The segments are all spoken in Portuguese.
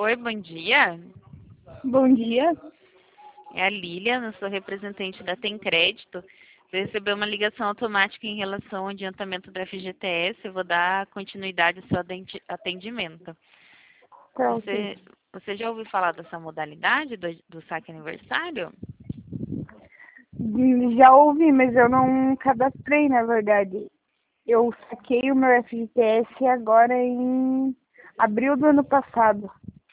Oi, bom dia. Bom dia. É a Lilian, eu sou representante da Tem Crédito. Você recebeu uma ligação automática em relação ao adiantamento do FGTS. Eu vou dar continuidade ao seu atendimento. Tá, ok. Você já ouviu falar dessa modalidade do saque aniversário? Já ouvi, mas eu não cadastrei, na verdade. Eu saquei o meu FGTS agora em abril do ano passado.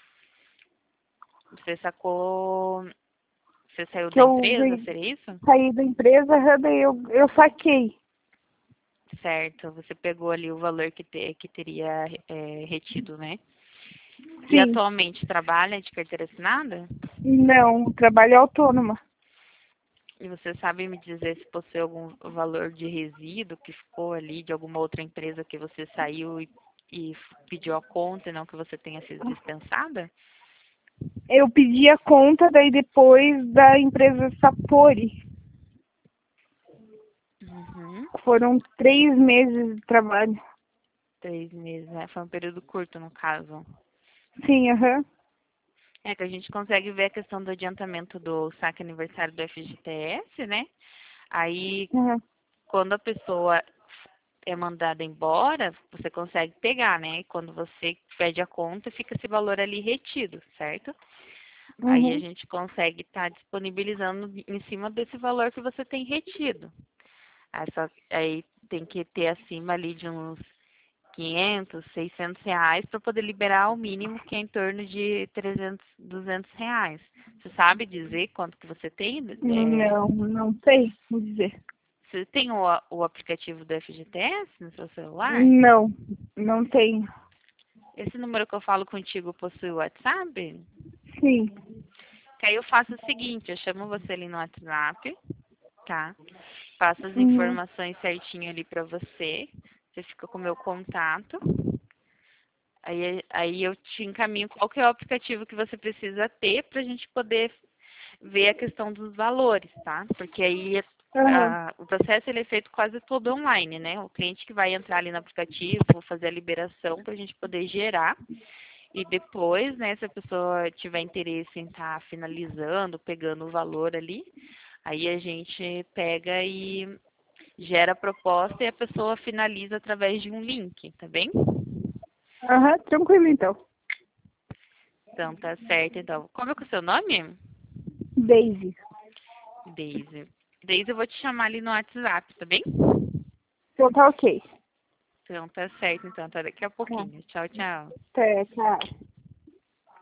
Você sacou. Você saiu Que da eu empresa, seria isso? saí da empresa, daí eu saquei. Certo, você pegou ali o valor que teria retido, né? E Sim. atualmente trabalha de carteira assinada? Não, trabalho autônoma. E você sabe me dizer se possui algum valor de resíduo que ficou ali de alguma outra empresa que você saiu e pediu a conta e não que você tenha sido dispensada? Eu pedi a conta, daí depois da empresa Sapori. Uhum. Foram 3 meses de trabalho. 3 meses, né? Foi um período curto, no caso. Sim, aham. É que a gente consegue ver a questão do adiantamento do saque aniversário do FGTS, né? Aí, Aham. quando a pessoa é mandada embora, você consegue pegar, né? Quando você pede a conta, fica esse valor ali retido, certo? Aí a Uhum. gente consegue estar disponibilizando em cima desse valor que você tem retido. Aí tem que ter acima ali de uns 500, 600 reais para poder liberar o mínimo, que é em torno de 300, 200 reais. Você sabe dizer quanto que você tem? Não sei, vou dizer. Você tem o aplicativo do FGTS no seu celular? Não, não tenho. Esse número que eu falo contigo possui o WhatsApp? Sim. Que aí eu faço o seguinte, eu chamo você ali no WhatsApp, tá? Passo as Uhum. informações certinho ali pra você. Você fica com o meu contato. Aí eu te encaminho qual que é o aplicativo que você precisa ter pra gente poder ver a questão dos valores, tá? Porque aí Aham. o processo ele é feito quase todo online, né? O cliente que vai entrar ali no aplicativo, fazer a liberação para a gente poder gerar. E depois, né, se a pessoa tiver interesse em estar finalizando, pegando o valor ali, aí a gente pega e gera a proposta e a pessoa finaliza através de um link, tá bem? Aham, tranquilo então. Então tá certo, então. Como é que é o seu nome? Daisy. Daisy. Daisy, eu vou te chamar ali no WhatsApp, tá bem? Então tá ok. Então tá certo, então, tá daqui a Tá. pouquinho. Tchau, tchau. Tá, tchau.